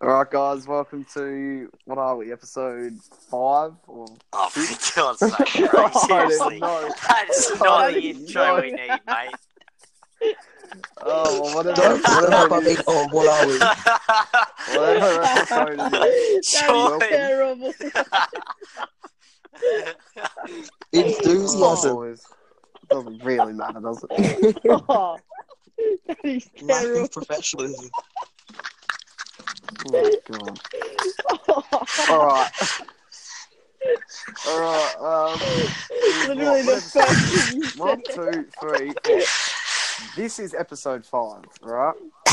All right, guys, welcome to what are we? Episode 5 or Oh, for 6? God's sake, bro. Seriously. No. That is not the intro we need, mate. Oh, well, whatever. Don't stop Whatever it is. Oh, what are we? Whatever episode it is. Surely. Terrible. Enthusiasm. Oh, boys. Doesn't really matter, does it? Oh, that is Lack terrible. of professionalism. Oh, God. All right. Literally the first thing you One, said. 2, 3, 4. This is episode 5, right?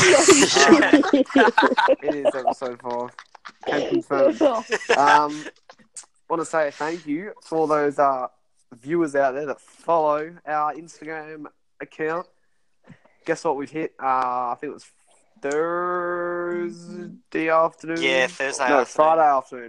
It is episode 5. Can confirm. Want to say thank you to all those viewers out there that follow our Instagram account. Guess what we've hit? I think it was Thursday afternoon. Yeah, Thursday No, afternoon. Friday afternoon.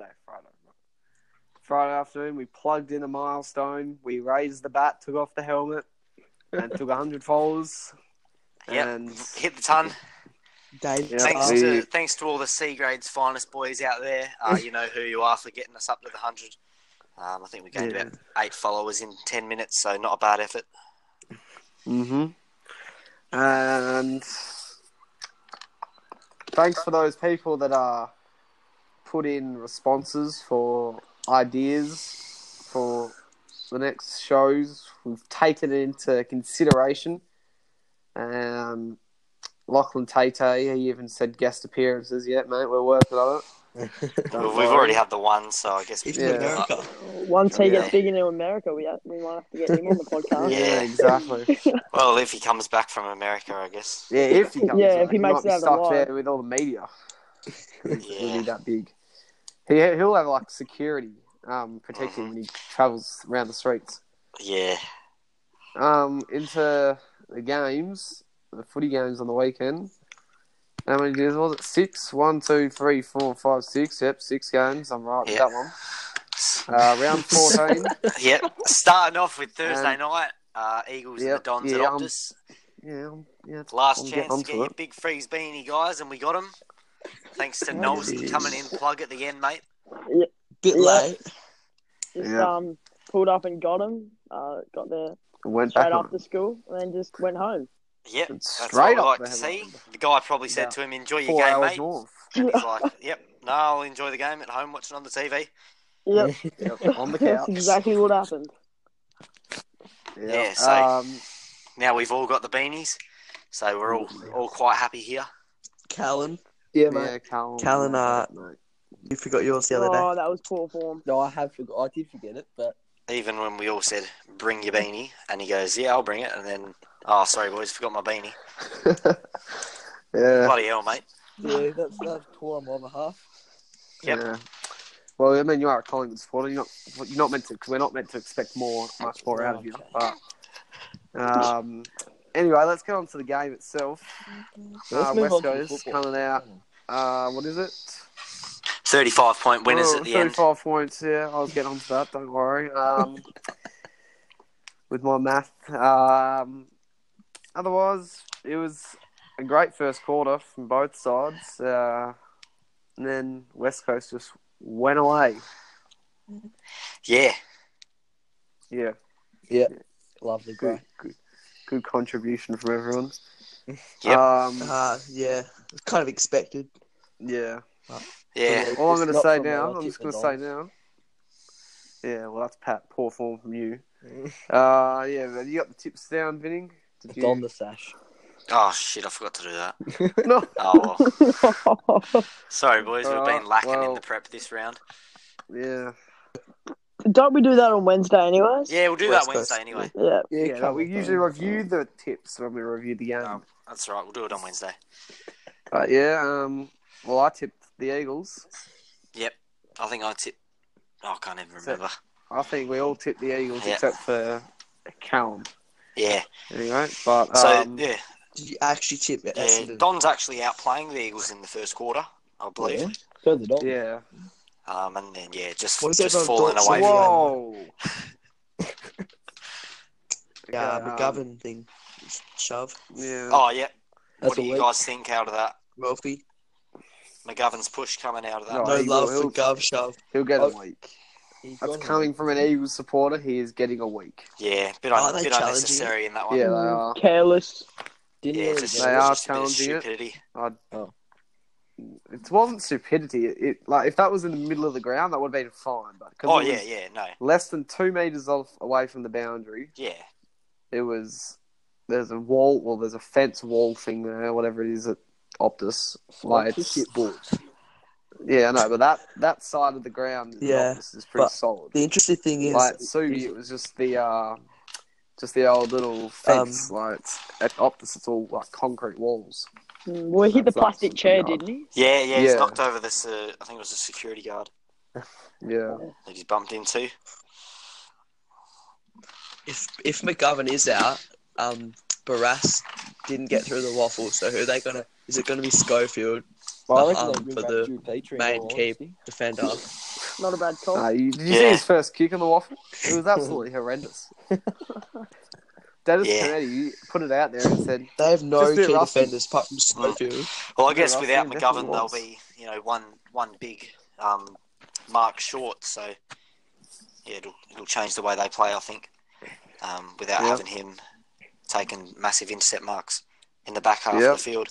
Friday afternoon, we plugged in a milestone. We raised the bat, took off the helmet, and took 100 followers. Yep, And hit the ton. Dave, Yeah. Thanks to all the C grade's finest boys out there. You know who you are for getting us up to the 100. I think we gained about 8 followers in 10 minutes, so not a bad effort. And thanks for those people that put in responses for ideas for the next shows. We've taken it into consideration. Lachlan Tate, he even said guest appearances. Yeah, mate, we're working on it. We've worry. already had the one, so I guess we He's can in do that. America. Once he Yeah. gets big into America, we might have to get him on the podcast. Yeah. Exactly. Well, if he comes back from America, I guess. Yeah, if he comes Yeah, back, if he might makes be it out of the stuck wire. there with all the media. He'll Yeah. be that big. He'll have like security protect him when he travels around the streets. Yeah. Into the games, the footy games on the weekend. How many days was it? 6? 1, 2, 3, 4, 5, 6. Yep, 6 games. I'm right with Yeah. that one. Round 14. Yep. Starting off with Thursday And- night, Eagles and the Yep, Dons yeah, at I'm- Optus. Yeah. Last I'm chance getting to onto get your it. big freeze beanie, guys, and we got them. Thanks to Knowles coming in plug at the end, mate. Bit Yeah. late. Just Yeah. pulled up and got him. Got there Went straight back on after school, and then just went home. Yep. it. That's Straight what we up like the to see. headline. The guy probably said About to him, enjoy your 4 game, hours mate. north. And he's like, yep, no, I'll enjoy the game at home watching on the TV. Yep, Yep, on the that's couch. exactly what happened. Yeah, so- Now we've all got the beanies, so we're all quite happy here. Callan, Yeah, mate. yeah, Callan. Callan, mate. you forgot yours the other day. Oh, that was poor form. No, I did forget it, but Even when we all said, bring your beanie, and he goes, yeah, I'll bring it, and then, oh, sorry, boys, forgot my beanie. Yeah. Bloody hell, mate. yeah, that's poor on my behalf. Yep. Yeah. Well, I mean, you are a Collingwood supporter. You're not meant to, because we're not meant to expect much more out of you. Okay. But anyway, let's get on to the game itself. Let's move West on to the Coast football. coming out. What is it? 35-point winners at the end. 35 points. Yeah, I was getting onto that. Don't worry. With my math. Otherwise, it was a great first quarter from both sides. And then West Coast just went away. Yeah. Yeah. Lovely, great. Good contribution from everyone. Yep. Yeah, it's kind of expected. Yeah. Yeah. All I'm going to Not say from now, our I'm just tip going to the say Dons. now. Yeah, well, that's poor form from you. Yeah, but you got the tips down, Vinning? Did It's you? on the sash. Oh, shit, I forgot to do that. No. Oh, well. Sorry, boys, we've been lacking in well. the prep this round. Yeah. Don't we do that on Wednesday, anyways? Yeah, we'll do West that Coast. Wednesday anyway. Yeah. Yeah, come we on, usually bro. review the tips when we review the game. No, that's right, we'll do it on Wednesday. But yeah, well, I tipped the Eagles. Yep. I think I tipped... Oh, I can't even remember. I think we all tipped the Eagles Yeah. except for Callum. Yeah. Anyway, but So, yeah. Did you actually tip it? Yeah, Don's actually outplaying the Eagles in the first quarter, I believe. Yeah. So the Dons. yeah. And then, yeah, just What is that about falling Dons? away from Whoa. McGovern thing. Shove. Yeah. Oh, yeah. That's What do a you week. guys think out of that? Wealthy. McGovern's push coming out of that. No, No he love will- for Gov Shove. He'll get Oh, a week. He's That's gone coming now. from an Eagles supporter. He is getting a week. Yeah, bit Are they challenging unnecessary in that one. Yeah, they are. Careless. Didn't Yeah, really just, get They it. are just a bit of challenging it. stupidity. It wasn't stupidity. It like if that was in the middle of the ground, that would have been fine. But 'cause Oh, it yeah, was yeah, no. less than 2 meters away from the boundary, Yeah. it was. There's a wall, or there's a fence wall thing there, whatever it is at Optus. Like, Sponsorship boards. yeah, I know, but that side of the ground at Yeah, Optus is pretty but solid. The interesting thing is, Like at Subi, it was just the old little fence. Like at Optus, it's all like concrete walls. Well, he hit the That's plastic pretty chair, hard. didn't he? Yeah, he's Yeah. knocked over this, I think it was a security guard Yeah, that he's bumped into. if McGovern is out, Barras didn't get through the waffle. So who are they gonna? Is it gonna be Schofield, Well, I reckon they for bring back the Drew Petrie, main in all keep honesty. defender? Not a bad call. did you Yeah. see his first kick on the waffle? It was absolutely horrendous. Dennis Yeah. Kennedy put it out there and said, They have no Just a bit key rusty. defenders apart from Schofield. Well, I Yeah, guess Russell without definitely McGovern, there'll was. be, one big mark short. So, yeah, it'll change the way they play, I think, without Yeah. having him taking massive intercept marks in the back half Yep. of the field.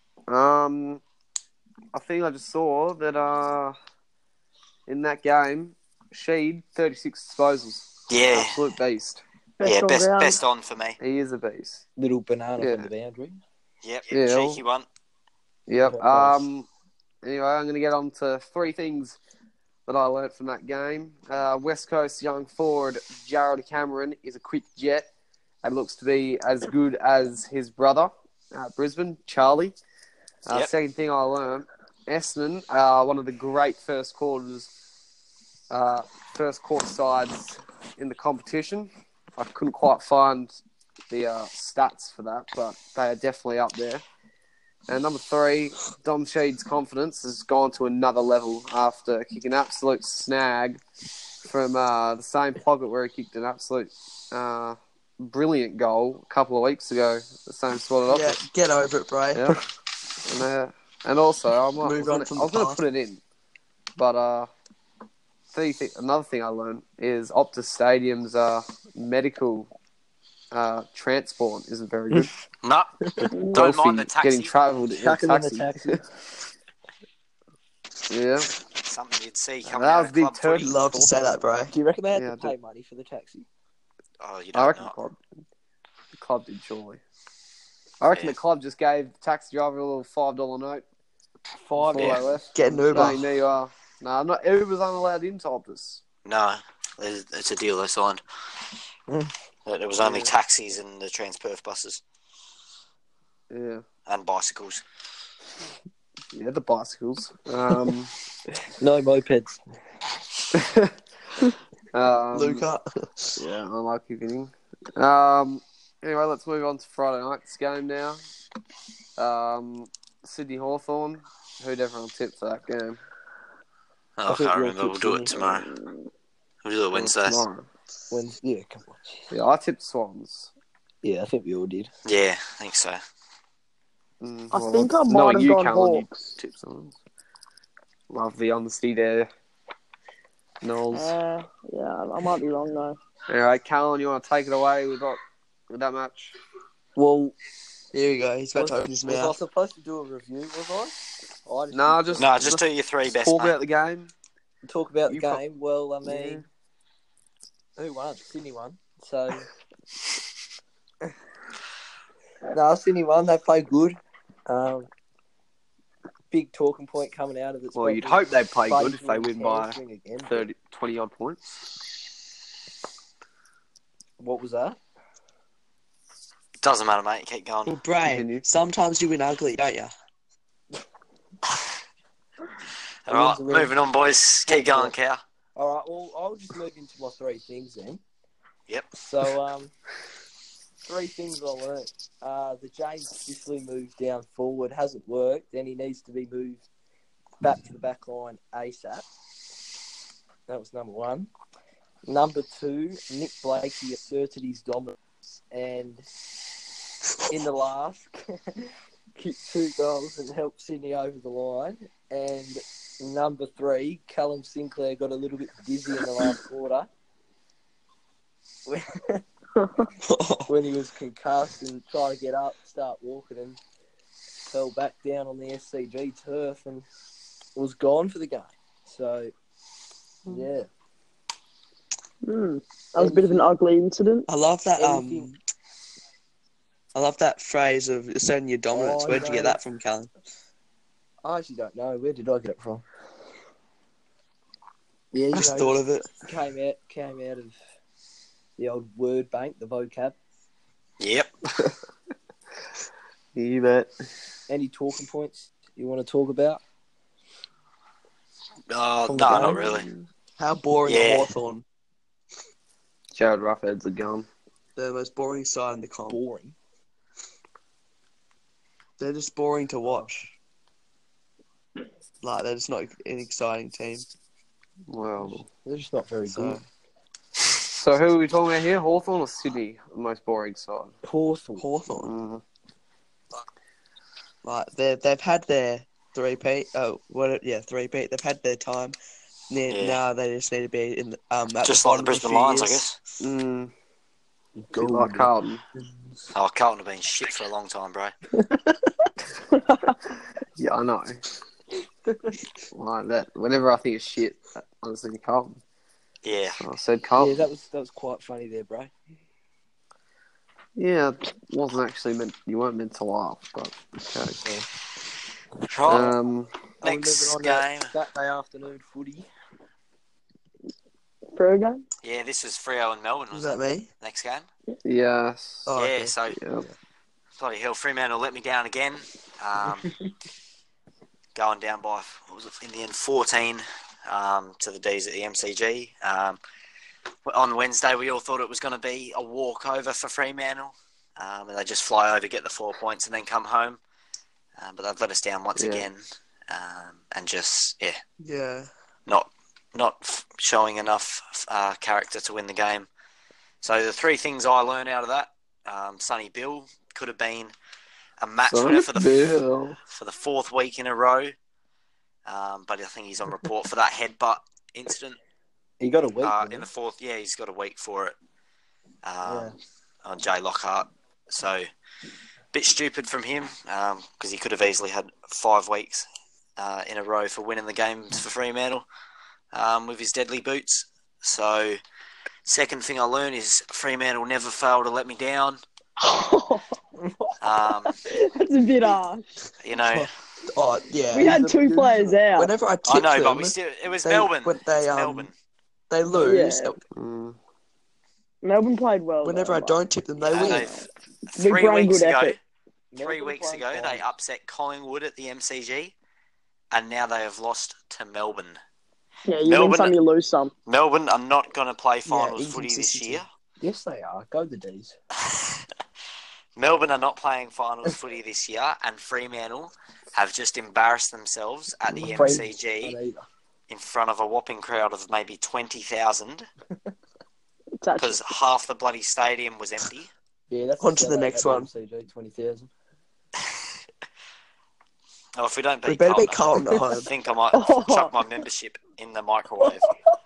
I think I just saw that in that game, Sheed 36 disposals. Yeah, Absolute beast. yeah, on ground. best on for me. He is a beast. Little banana Yeah. from the boundary. Yep, Yeah. cheeky one. Yep. Yeah, nice. Anyway, I'm going to get on to 3 things that I learnt from that game. West Coast young forward Jared Cameron is a quick jet and looks to be as good as his brother at Brisbane, Charlie. Yep. Second thing I learnt, Essendon, one of the great first court sides in the competition. I couldn't quite find the stats for that, but they are definitely up there. And number 3, Dom Sheed's confidence has gone to another level after kicking an absolute snag from the same pocket where he kicked an absolute brilliant goal a couple of weeks ago. The same spot at Yeah, Optus. get over it, bro. Yeah. And also, I was going to put it in, but another thing I learned is Optus Stadium's medical transport isn't very good. No, don't mind the taxi. Getting travelled in a Chuck him in the taxi. taxi. Yeah. Something you'd see coming That out was of big club turkey. footy. Love to say that, bro. Do you reckon they had Yeah, to pay money for the taxi? Oh, you I don't reckon know. the club did, surely. I reckon Yeah. the club just gave the taxi driver a little $5 note before Yeah. they left. Get an Uber. Saying, there you are. No, not Uber's unallowed into Optus. No, it's a deal they signed. That it was only Yeah. taxis and the Transperth buses Yeah. and bicycles. Yeah, the bicycles. No mopeds. Luca. Yeah, unlucky winning. Anyway, let's move on to Friday night's game now. Sydney Hawthorn. Who'd everyone tip for that game? Oh, I think can't we'll remember. tip We'll do it Sydney. tomorrow. We'll do it Wednesday. Tomorrow. Yeah, come on. Yeah, I tipped Swans. Yeah, I think we all did. Yeah, I think so. I think I might knowing have you, gone Callan, you Hawks. tipped Swans. Love the honesty there. Knowles. Yeah, I might be wrong though. Anyway, Callan, you want to take it away with that match? Well, Here we go. He's about to open his was I mouth. supposed to do a review, was I? No, just No, just do your 3 best, talk mate. about the game. talk about the You pro- game. Well, I mean, who won? Sydney won. So, no, Sydney won. They played good. Big talking point coming out of it. Well, you'd hope they play good if they win by again. 20 odd points. What was that? Doesn't matter, mate. Keep going. Well, Bray, Continue. sometimes you win ugly, don't you? All right, moving on, boys. Keep going, Cow. All right. Well, I'll just move into my 3 things then. Yep. So, 3 things I learnt. The James Sicily move down forward hasn't worked, and he needs to be moved back to the back line ASAP. That was number 1. Number 2, Nick Blakey asserted his dominance, and in the last, kicked 2 goals and helped Sydney over the line. And number 3, Callum Sinclair got a little bit dizzy in the last quarter when he was concussed and trying to get up, start walking, and fell back down on the SCG turf and was gone for the game. So, yeah. That was a bit of an ugly incident. I love that. Anything- I love that phrase of asserting your dominance. Where'd you get that from, Callum? I actually don't know. Where did I get it from? Yeah, you Just know, thought of it. Came out of the old word bank, the vocab. Yep. You bet. Any talking points you want to talk about? No, From the not game? really. How boring Yeah. are Hawthorn? Jared Roughhead's a gun. The most boring side in the comp. Boring. They're just boring to watch. Like, they're just not an exciting team. Well, They're just not very So, good. so who are we talking about here? Hawthorn or Sydney? The most boring side. Hawthorn. Hawthorn. Mm. Like, they've had their three-peat. Three-peat. They've had their time. Yeah. Now they just need to be in at Just the like the bottom of a Brisbane few Lions, I years. guess. Mm. Go Like Carlton. Oh, Carlton have been shit for a long time, bro. Yeah, I know. Like that. Whenever I think of shit, I'm thinking Carlton. Yeah. So I said Yeah, Carlton. that was quite funny there, bro. Yeah, it wasn't actually meant. You weren't meant to laugh, but okay. Right. Are we Next moving on game. to Saturday afternoon footy? For a game? Yeah, this was Freo and Melbourne, Was was that me? Next game. Yes. Oh, yeah, okay. so Yeah. bloody hell, Fremantle let me down again. Going down by, what was it, in the end, 14 to the D's at the MCG. On Wednesday, we all thought it was going to be a walkover for Fremantle. And they just fly over, get the 4 points, and then come home. But they've let us down once again. And just, Yeah. not showing enough character to win the game. So the 3 things I learned out of that, Sonny Bill could have been a match winner for the 4th week in a row. But I think he's on report for that headbutt incident. He got a week. In the 4th, he's got a week for it on Jay Lockhart. So, bit stupid from him because he could have easily had 5 weeks in a row for winning the games for Fremantle with his deadly boots. So, second thing I learned is Fremantle never fail to let me down. That's a bit harsh. You know, Oh, yeah. We had 2 players out. Whenever I I tipped know, them, but it was Melbourne. When they, It's Melbourne. they lose. Yeah. Mm. Melbourne played well. Whenever I don't tip them, they Yeah, win. they've- Big 3 brain, weeks good ago, effort. 3 weeks ago, they upset Collingwood at the MCG, and now they have lost to Melbourne. Yeah, you Melbourne- win some, you lose some. Melbourne are not going to play finals footy this inconsistency. year. Yes, they are. Go the D's. Melbourne are not playing finals footy this year, and Fremantle have just embarrassed themselves at the MCG Either. in front of a whopping crowd of maybe 20,000 It's actually, because half the bloody stadium was empty. Yeah, that's On to the next one. MCG 20,000. Oh, if we don't We beat better Carlton, beat Carlton at I home. think I might chuck my membership in the microwave.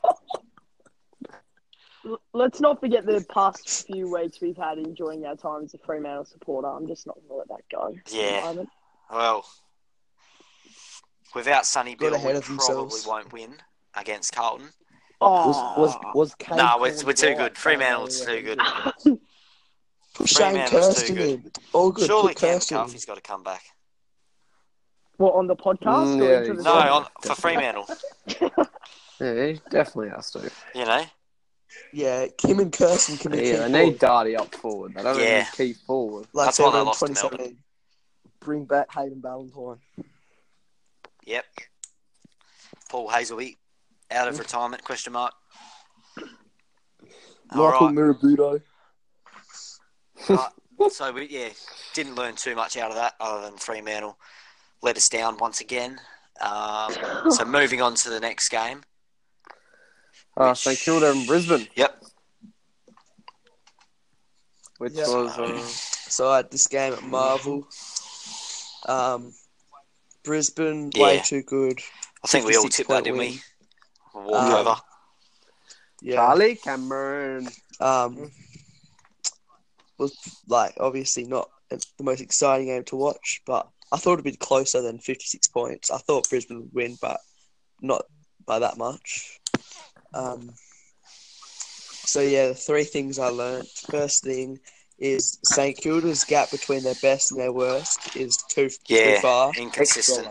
let's not forget the past few weeks we've had enjoying our time as a Fremantle supporter. I'm just not going to let that go. Yeah. At the moment. Well, without Sonny Got Bill, ahead we of probably themselves. won't win against Carlton. Oh, Was Kane Nah, calling we're too right? good. Fremantle's too good. Put Shane Fremantle's too Kirsten good. in. All good. Surely Put Cam Kirsten in. Carthy's got to come back. what, on the podcast? or Yeah, into the No, Yeah. for Fremantle. Yeah, he definitely has to. You know? Yeah, Kim and Kirsten can be key Yeah, they need forward. Darty up forward. They don't Yeah. need Keith forward. Like That's they why they were in lost to 2017. Bring back Hayden Ballantyne. Yep. Paul Hazelby out of retirement? Question mark. All Michael right. Mirabuto. Right. So we didn't learn too much out of that other than Fremantle let us down once again. So moving on to the next game. St Kilda and Brisbane, Yep. which Yeah. was So I had this game at Marvel. Brisbane, way Yeah. too good. I think we all 56 tipped that, point didn't win. we? Walkover. Yeah. Charlie Cameron. Was like obviously not the most exciting game to watch, but I thought it'd be closer than 56 points. I thought Brisbane would win, but not by that much. So yeah, the three things I learnt. First thing is St Kilda's gap between their best and their worst is too far. Inconsistent.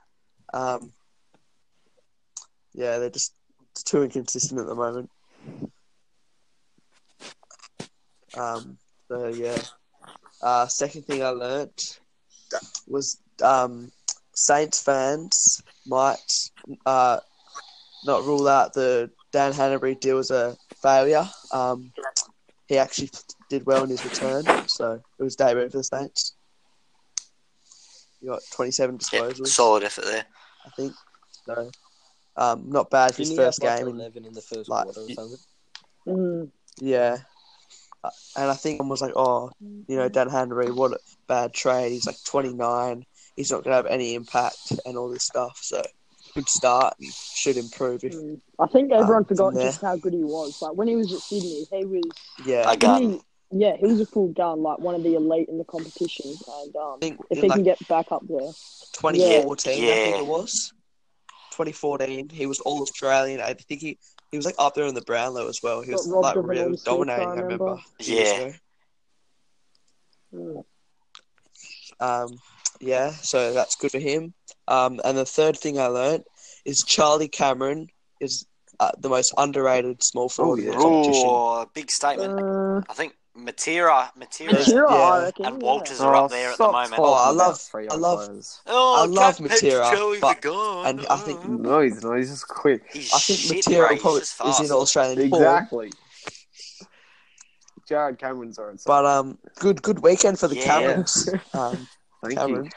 Yeah, they're just too inconsistent at the moment. So yeah. Second thing I learnt was Saints fans might not rule out the Dan Hanbury deal as a failure. He actually did well in his return, so it was debut for the Saints. He got 27 disposals. Yep, solid effort there. I think. So, not bad for his first game. 11 in the first like, quarter or something. Yeah. And I think one was like, Dan Hanbury, what a bad trade. He's like 29. He's not going to have any impact and all this stuff. So, good start and should improve. I think everyone forgot from there. just how good he was. Like, when he was at Sydney, he was... Yeah. A gun. He was a full gun, like one of the elite in the competition. And I think if he can get back up there... 2014, Yeah. I think it was. 2014, he was All-Australian. I think he was like up there in the Brownlow as well. He was like really dominating, I remember. Yeah. Yeah, so that's good for him. And the third thing I learned is Charlie Cameron is the most underrated small forward in the competition. Oh, big statement. I think Matera I reckon, and Walters are up there at the moment. I love Matera, but and I think no, he's not. He's just quick. I think Matera probably is in Australian form. Exactly. Jared Cameron's are inside. But good weekend for the Yeah. Camerons. Thank Cameron.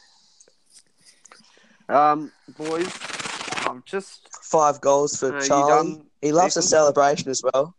you. Boys, I'm just 5 goals for you Charlie. done, He loves a Ethan? celebration as well.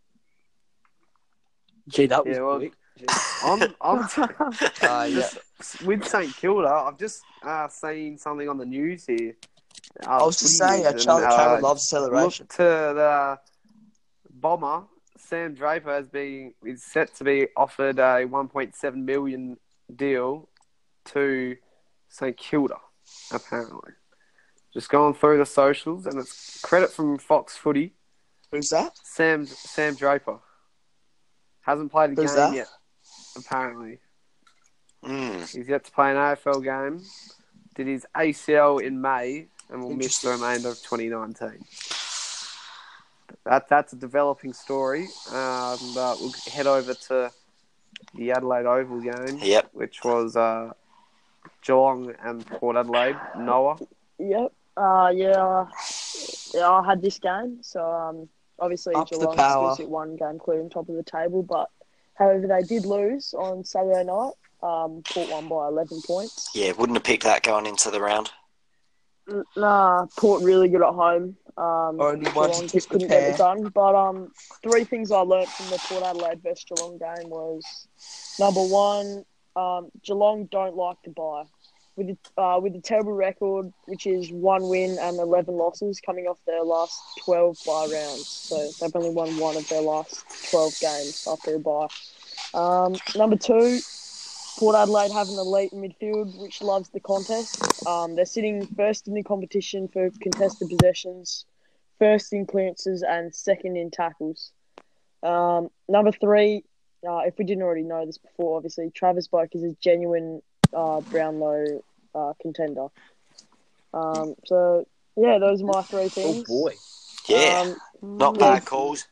Gee, that was quick. I'm Yeah. with St Kilda. I've just seen something on the news here. I was just saying, Charlie Cameron loves a celebration. Look to the bomber. Sam Draper is set to be offered a $1.7 million deal to St Kilda, apparently. Just going through the socials, and it's credit from Fox Footy. Who's that? Sam Draper. Hasn't played a Who's game that? yet, apparently. Mm. He's yet to play an AFL game. Did his ACL in May and will miss the remainder of 2019. That's a developing story. We'll head over to the Adelaide Oval game, Yep. which was Geelong and Port Adelaide. Noah. Yep. I had this game. So obviously Up the Geelong power. still sit one game clear on top of the table, but however they did lose on Saturday night. Port won by 11 points. Yeah, wouldn't have picked that going into the round. Nah, Port really good at home. Only one Geelong to just couldn't get it done. But three things I learnt from the Port Adelaide vs Geelong game was, number one, Geelong don't like to buy. With a terrible record, which is 1 win and 11 losses, coming off their last 12 bye rounds. So they've only won one of their last 12 games after a bye. Number two, Port Adelaide have an elite midfield, which loves the contest. They're sitting first in the competition for contested possessions, first in clearances, and second in tackles. Number three, if we didn't already know this before, obviously, Travis Boak is a genuine Brownlow contender. So, yeah, those are my three things. Oh, boy. Yeah, not bad calls.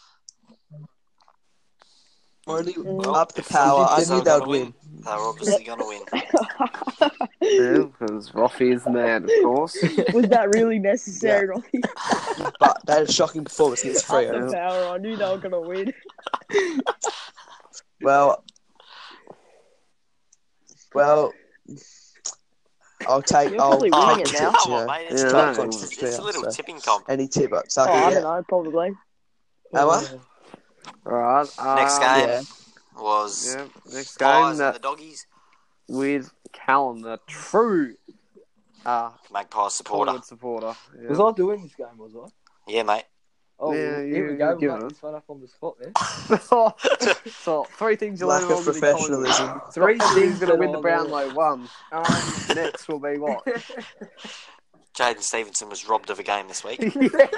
Only Well, up the if power. I Thunder knew are they would gonna win. They were obviously going to win. Yeah, because Roffy is the man, of course. Was that really necessary, Robbie? But they had a shocking performance against Up Freo. the power. I knew they were going to win. Well, I'll take. You're I'll probably take winning the it now. tips. Come on, mate. It's, Yeah, not no, it's a little tipping comp. Any tip? I don't know, probably. Am I? Right. Next game Yeah. was Yeah, next Pies game and the Doggies. with Callum, the true Magpie supporter. Collingwood supporter. Yeah. Was I doing this game, was I? Yeah, mate. Oh, Yeah, here we you go. give We'll it. make this one up on the spot there. So, 3 things you Lack learn of on the Collingwood. professionalism. Three Who's things going to that win the I Brownlow 1? learned. Next will be what? Jaden Stevenson was robbed of a game this week.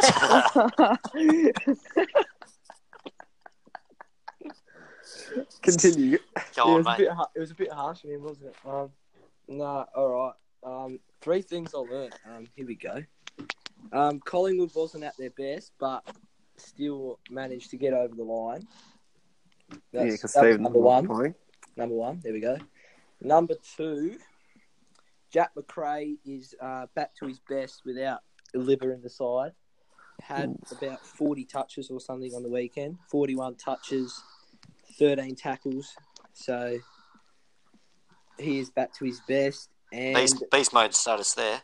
Continue. Go Yeah, on, mate. it was a bit harsh on him, wasn't it? Nah, all right. 3 things I learned. Here we go. Collingwood wasn't at their best, but still managed to get over the line. Yeah, because that was Stephen number wasn't one. playing. Number 1. There we go. Number 2. Jack McRae is back to his best without Oliver in the side. Had about 40 touches or something on the weekend. 41 touches, 13 tackles. So he is back to his best. And Beast mode status there.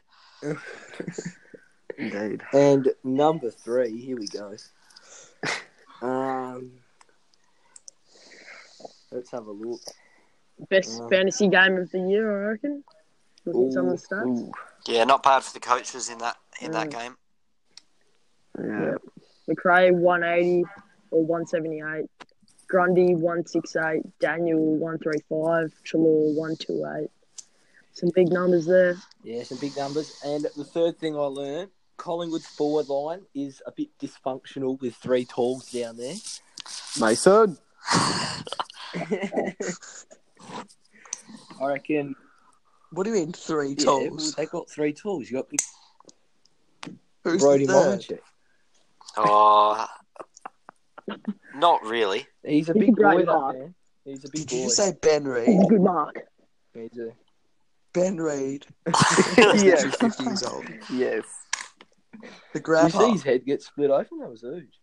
Indeed. and number 3, here we go. Let's have a look. Best fantasy game of the year, I reckon. Looking at some of the stats. Ooh. Yeah, not bad for the coaches in that game. Yeah. McRae 180 or 178. Grundy 168. Daniel 135. Chalor 128. Some big numbers there. Yeah, some big numbers. And the third thing I learned, Collingwood's forward line is a bit dysfunctional with 3 talls down there. Mason. I reckon. What do you mean 3 Yeah, tolls? they got 3 talls. You got Who's Brody the third? Molenchek. Oh, not really. He's a He's big a great boy, that mark. man. He's a big Did boy. you say Ben He's a Reid? good mark. He's a... Ben Reid. Yes. Literally 50 years old. Yes. The Did you see grandpa. his head get split open? That was huge.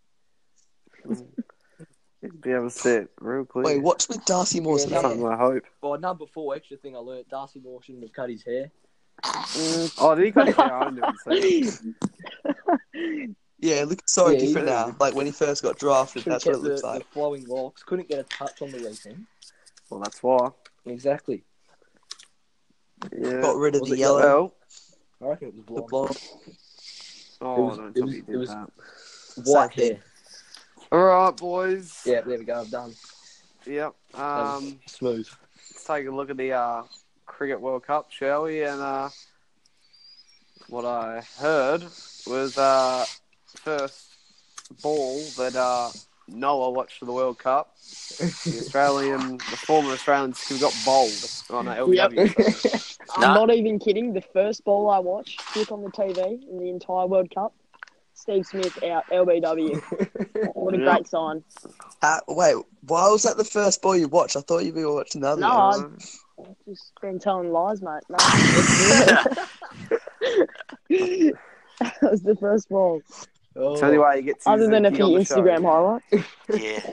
Be able to sit real clear. Wait, what's with Darcy Moore's Yeah, hair? Something I hope. Well, number 4, extra thing I learned, Darcy Moore shouldn't have cut his hair. Oh, did he cut his hair? I didn't see it. Yeah, it looks so Yeah, different he- now. Like when he first got drafted, Should have that's what kept it looks the like. flowing locks. Couldn't get a touch on the weekend. Well, that's why. Exactly. Yeah. Got rid of Was the it yellow, Well, I reckon it was the blonde. blonde. oh, It don't was- tell me you it did was- that. White Same hair. All right, boys. Yeah, there we go. I'm done. Yep. That was smooth. Let's take a look at the Cricket World Cup, shall we? And what I heard was first ball that Noah watched for the World Cup. The former Australian skipper got bowled on LBW. I'm Nah. not even kidding. The first ball I watched, flick on the TV in the entire World Cup, Steve Smith out, LBW. What a Yeah. great sign. Wait, why was that the first ball you watched? I thought you were watching another No, one. I've just been telling lies, mate. No. That was the first ball. Oh, It's the only way he gets his Other than a gig few on the show. Instagram highlights. Yeah.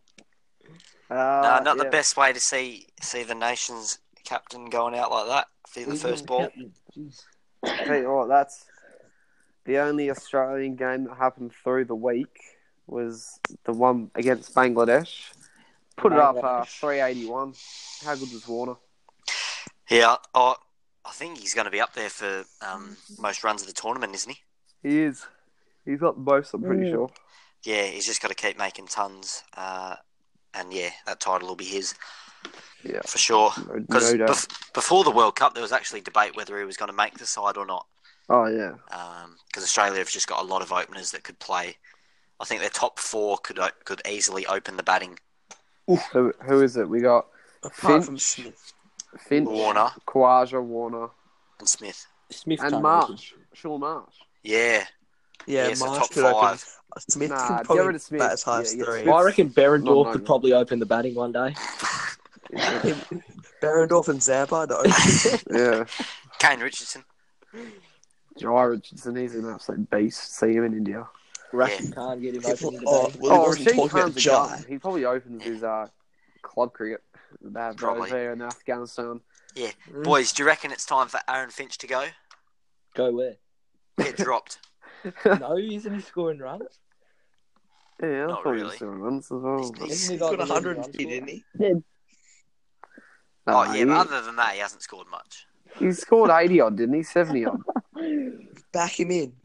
Not yeah. the best way to see the nation's captain going out like that for the first ball. Jeez. Tell you what, that's the only Australian game that happened through the week was the one against Bangladesh. Put it up 381. How good was Warner? Yeah, I think he's going to be up there for most runs of the tournament, isn't he? He is. He's got most, I'm pretty Mm. sure. Yeah, he's just got to keep making tons. And yeah, that title will be his Yeah. for sure. Because No doubt. before the World Cup, there was actually debate whether he was going to make the side or not. Oh, yeah. Because Australia have just got a lot of openers that could play. I think their top 4 could easily open the batting. Who is it? We got Apart Finch. from Smith. Finch, Warner. Khawaja, Warner, And Smith. Smith and can't Marsh. Sean Marsh. Yeah. Yeah, so Marsh top could open. 5. Smith Nah, can get probably rid of Smith. bat as high as Yeah, 3. Smith- I reckon Not Berendorf known. could probably open the batting one day. Berendorf and Zampa, no. Yeah. Kane Richardson. Jai Richardson, he's an absolute beast. See him in India. Rashid Khan get him opening the Oh, batting. well, he Oh, wasn't Rashid talking about Khan's a gun. Jai. He probably opens his club cricket. The bad Probably. boys there in Afghanistan. Boys, do you reckon it's time for Aaron Finch to go? Go where? Get dropped. No, isn't he scoring runs? Yeah, I Not thought he really. was doing runs as well. He's- but- Isn't he He's like got the leading 150, run didn't he? Yeah, Oh, Nah, yeah, but other than that, he hasn't scored much. He scored 80 odd, didn't he? 70 odd. Back him in.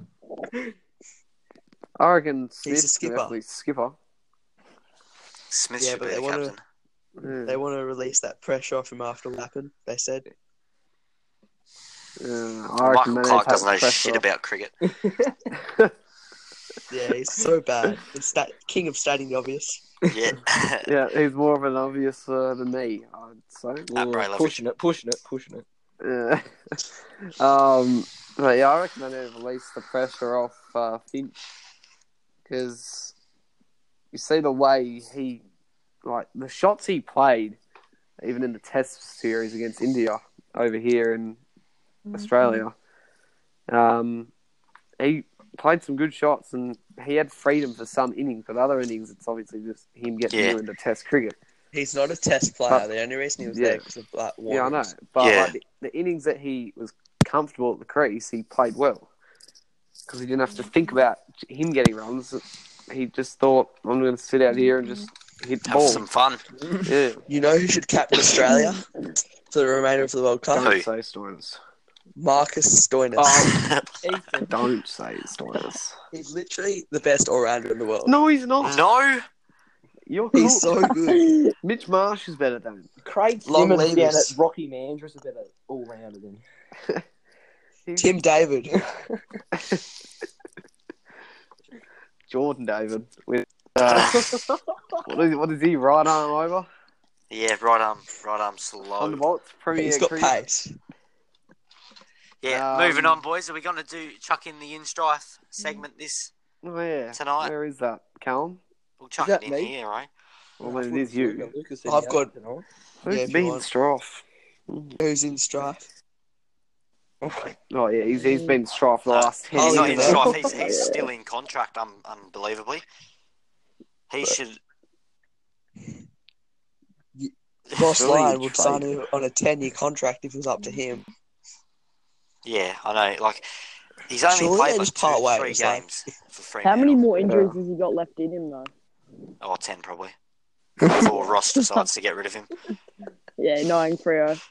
I reckon He's a Smith's skipper. definitely skipper. Smith Yeah, should but be they the wanna- captain. Yeah. They want to release that pressure off him after what happened, they said. I reckon Michael they Clark take doesn't know the pressure shit off. about cricket. Yeah, he's so bad. The king of stating the obvious. Yeah. Yeah, he's more of an obvious than me, I'd say. Bray Leverage. Pushing it. Yeah. But yeah, I reckon they need to release the pressure off Finch because you see the way the shots he played, even in the Test series against India over here in Australia. He played some good shots and he had freedom for some innings, but other innings it's obviously just him getting new into Test cricket. He's not a test player. But- the only reason he was yeah. there because of Yeah, I know. Warners. But Yeah. the innings that he was comfortable at the crease, he played well. Because he didn't have to think about him getting runs. He just thought, I'm going to sit out here and just hit the Have ball. some fun. Yeah. You know who should captain Australia for the remainder of the World Cup? Don't Who? say Stoinis. Marcus Stoinis. Oh, Ethan. don't say Stoinis. He's literally the best all-rounder in the world. No, he's not. No. You're cool. He's so good. Mitch Marsh is better than him. Craig Long Simmons down levers. at Rocky Manders a better all-rounder than Tim David. Jordan David. With, what is he, right arm over? Yeah, right arm On the slow. bolts, Premier He's got cricket. pace. Yeah, moving on, boys. Are we going to chuck in the in-strife segment this Oh, yeah. tonight? Where is that? Callum? We'll chuck Is it that in me? here, right? Well, then it is you. I've got- Who's Yeah, if you being want. Stroff? Who's in strife? Oh, yeah, he's been Stroff the last 10 Oh, He's not yeah, in no. strife. He's still in contract, unbelievably. He should... Ross Surely Lyon he'd would trade. sign him on a 10-year contract if it was up to him. Yeah, I know. Like, he's only Surely played they like just part 3 ways, like- games for Fremantle. How many more injuries has he got left in him, though? Oh, 10 probably. Before Ross decides to get rid of him. Yeah, knowing Freo.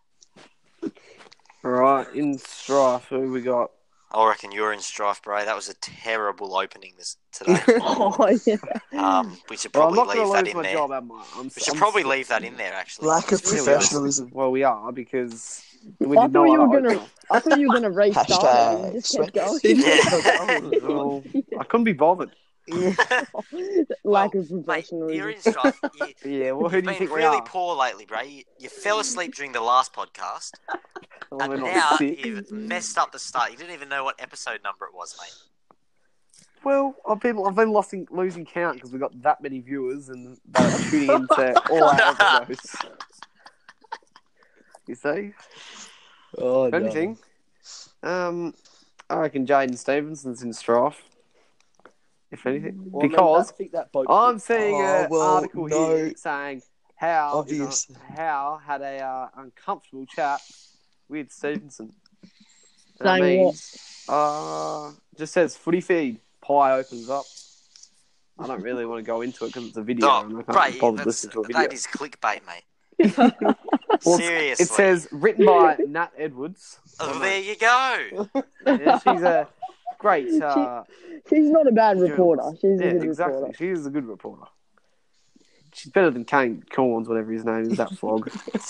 All right, in Strife, who we got? I reckon you're in strife, Bray. That was a terrible opening today. Oh, yeah. We should Well, I'm probably not going leave to that lose in my there. job, am I? We should probably leave that in there, actually. Lack of Yeah, we are. professionalism. Well, we are, because we I did not thought you were want to gonna. I thought you were gonna restart it. Hashtag You just kept going. Yeah. Well, I couldn't be bothered. Lack of Mate, professionalism. you're in strife. Yeah, well, who You've do you been think we really are? poor lately, Bray. You fell asleep during the last podcast, Well, we're and not now sick. you've messed up the start. You didn't even know what episode number it was, mate. Well, I've been losing count because we've got that many viewers and they're tuning into all our episodes. You see? Oh, If anything, I reckon Jaden Stevenson's in Strife. If anything, because I think that boat I'm seeing Oh, an well, article no. here saying Howe Obviously. Howe had a uncomfortable chat with Stevenson. That Saying means, just says footy feed. Pie opens up. I don't really want to go into it because it's a video Oh, and I can't Bray, bother listening to a video. that is clickbait, mate. Well, Seriously. it says written by Nat Edwards. Oh, there you go. Yeah, she's a great. She's not a bad reporter. She's a Yeah, good exactly. reporter. She is a good reporter. She's better than Kane Corns, whatever his name is, that flog.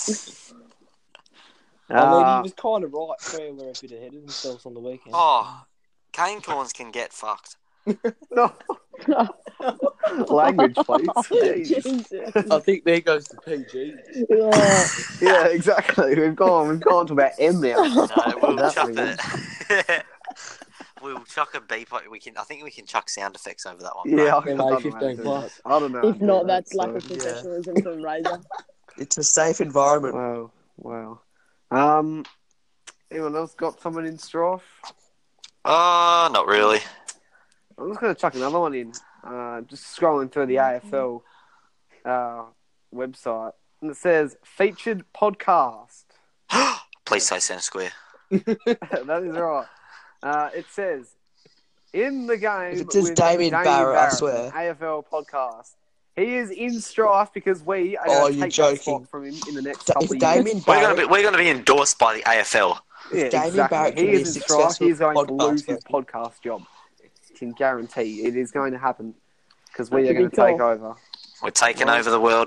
I mean, he was kind of right. Freo were a bit ahead of themselves on the weekend. Oh, Kane Corns can get fucked. No. Language, please. Jeez. Jesus. I think there goes the PG. Oh, Yeah, exactly. We've gone to about M now. No, we'll That chuck we the... We'll chuck a beep. I think we can chuck sound effects over that one. Yeah, Bro. I don't know how to 15 do that. plus. I don't know. if not, that's so- lack of professionalism from Razor. It's a safe environment. Wow. Anyone else got someone in Strife? Not really. I'm just going to chuck another one in. Just scrolling through the AFL website, and it says featured podcast. Please say Centre Square. That is right. It says in the game. If it says with Damien Barrett, I an swear. AFL podcast. He is in strife because we are Oh, going to you're take that joking. spot from him in the next If couple of years. Damien Barrett, We're going to be endorsed by the AFL. Yeah, Damien Barrett exactly. can He be a is in strife. successful He is going to podcast lose his person. podcast job. I can guarantee it is going to happen because That we are could going be to take cool. over. We're taking Well- over the world.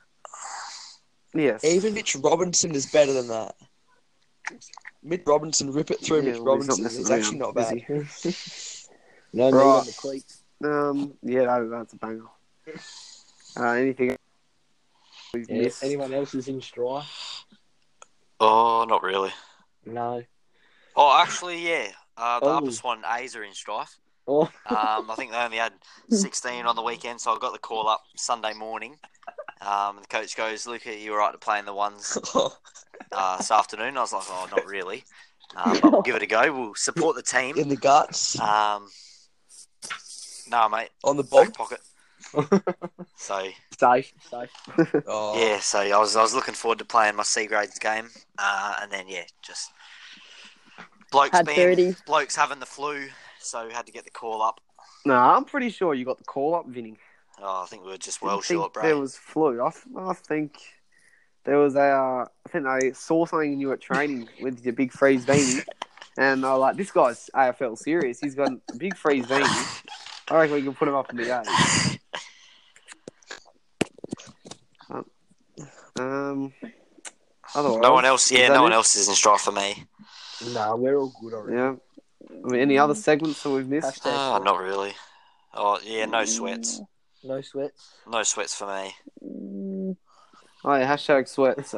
Yes. Even Mitch Robinson is better than that. Mitch Robinson, rip it through Yeah, Mitch well, he's not Robinson. messing It's actually around, not is bad. he? No need Right. on the cleats. Yeah, that's a banger. Anything we've Yeah, missed? anyone else is in strife? Oh, not really. No. Oh, actually, yeah. The Oh. Upper Swan A's are in strife. Oh, I think they only had 16 on the weekend, so I got the call up Sunday morning. The coach goes, "Luca, you all right to play in the ones this afternoon?" I was like, "Oh, not really, but we'll give it a go. We'll support the team." In the guts, No, mate, on the ball. back pocket. So Safe. Oh, yeah, so I was looking forward to playing my C grades game, and then just blokes Had 30. having the flu, so had to get the call up. No, I'm pretty sure you got the call up, Vinny. Oh, I think we were just Didn't well think short, bro. There was flu. I think there was I think they saw something in you at training with your big freeze beanie, and they were like, "This guy's AFL serious. He's got a big freeze beanie. I reckon we can put him up in the A." Otherwise, No one else. Yeah, is that no one it? else is in strife for me. no, we're all good already. Yeah. I mean, any other segments that we've missed? Hashtag Not really. Oh yeah, no sweats. no sweats. No sweats for me. Oh yeah, hashtag sweats.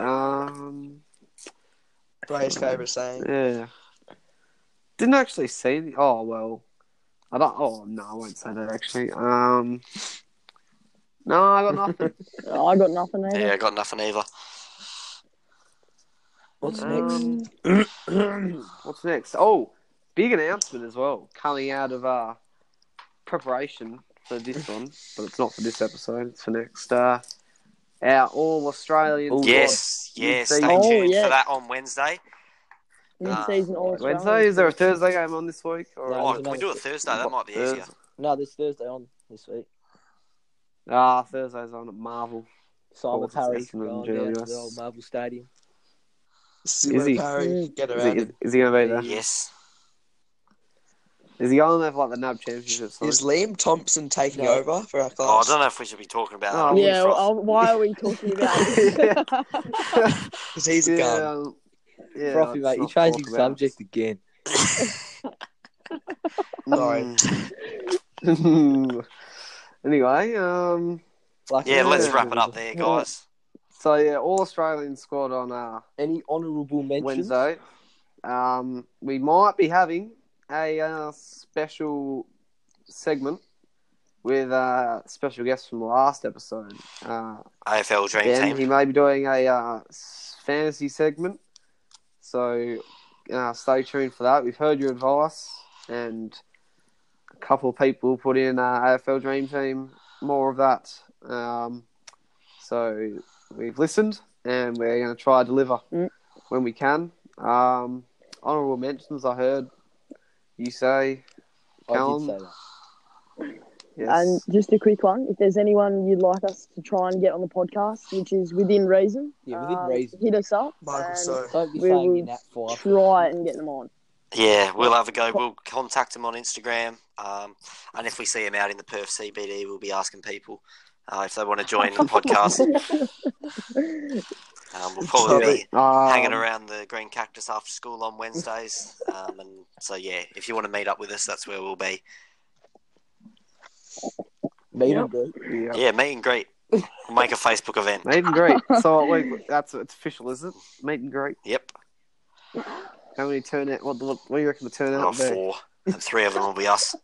Ray's favourite saying. Yeah. Didn't actually see the. Oh well, I don't. Oh no, I won't say that actually. No, I got nothing. I got nothing either. Yeah, I got nothing either. What's next? What's next? Oh, big announcement as well coming out of preparation for this one, but it's not for this episode. It's for next. Our All Australian. Oh, Yes, yes. Stay Oh, tuned yes. for that on Wednesday. Mid-season All Wednesday. Is there a Thursday game on this week? Or No, Oh, there's can we do it Thursday? That might be easier. No, there's Thursday on this week. Thursday's on at Marvel. Simon Fourth Parry assessment going and down to the GWS. old Marvel Stadium. Simon he? Parry, get Is around he, it. is he going to be there? Yes. Is he going there for like the NAB Championship? Is Liam Thompson taking No. over for our Oh, I class? don't know if we should be talking about Oh, that. Yeah, why are we talking about this? Because he's a gun. Yeah, Frothy, mate, you're changing subject again. Sorry. Anyway, Like, Yeah, let's Yeah. wrap it up there, guys. so yeah, All Australian squad on any honourable mentions? Wednesday. We might be having a special segment with a special guest from the last episode. AFL Dream Ben, Team. he may be doing a fantasy segment, so stay tuned for that. We've heard your advice, and a couple of people put in AFL Dream Team, more of that. So we've listened, and we're going to try to deliver when we can. Honourable mentions, I heard you say, I Callum. did say that. Yes. And just a quick one, if there's anyone you'd like us to try and get on the podcast, which is within reason, Yeah, within reason. hit us up Michael, and so Don't be we saying will you're Nat 5. try and get them on. Yeah, we'll have a go. We'll contact them on Instagram. And if we see them out in the Perth CBD, we'll be asking people if they want to join the podcast. We'll probably be hanging around the Green Cactus after school on Wednesdays. And so, yeah, if you want to meet up with us, that's where we'll be. Meet and greet. Yeah. Yeah, meet and greet. We'll make a Facebook event. Meet and greet. So it's official, is it? Meet and greet. Yep. How many turnout? What do you reckon the turnout will be? 4. And 3 of them will be us.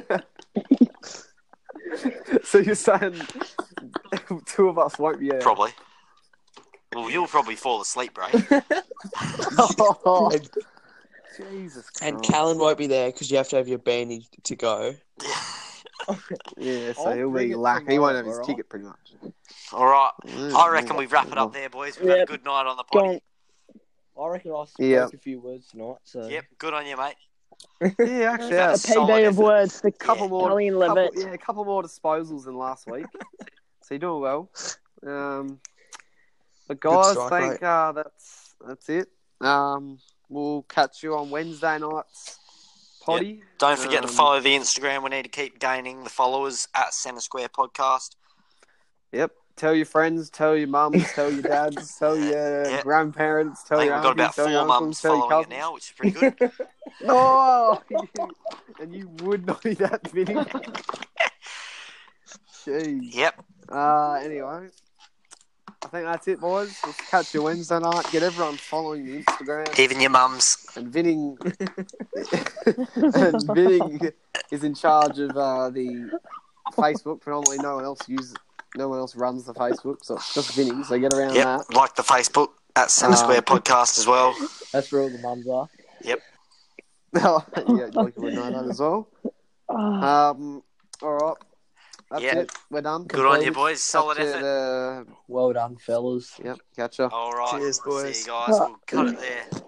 So you're saying 2 of us won't be there? Probably. Well, you'll probably fall asleep, bro. Oh, and, Jesus Christ. and Callan won't be there because you have to have your beanie to go. Yeah, so I'll he'll bring be it lacking. He won't have tomorrow, his ticket, pretty much. All right. I reckon we wrap it up there, boys. We've had a Yep. good night on the Go potty. on. I reckon I spoke Yeah. a few words tonight. So Yep, good on you, mate. Yeah, actually, Yeah. yeah. A Solid PB of effort. words for Couple more, Kelly and couple, Levitt. yeah, a couple more disposals than last week. So you're doing well. But guys, strike I think rate. that's it. We'll catch you on Wednesday night's potty. Don't forget to follow the Instagram. We need to keep gaining the followers at Centre Square Podcast. Yep. Tell your friends, tell your mums, tell your dads, tell your Yep. grandparents, tell I think your we've got about aunties, tell 4 your mums uncles, tell your following it cousins. now, which is pretty good. Oh, and you would not be that Vinny. Jeez. Yep. Anyway, I think that's it, boys. We'll catch you Wednesday night. Get everyone following the Instagram. Even your mums. And Vinning is in charge of the Facebook. Predominantly, no one else runs the Facebook, so it's just Vinny. So get around Yep. that. Like the Facebook at Centre Square Podcast as well. That's where all the mums are. Yep. Yeah, like we know that as well. All right. That's Yeah. it. We're done. Good on you, Completed. boys. Solid Catch you effort. at, Well done, fellas. Yep, catch ya. All right. Cheers, boys. See you guys. We'll cut it there.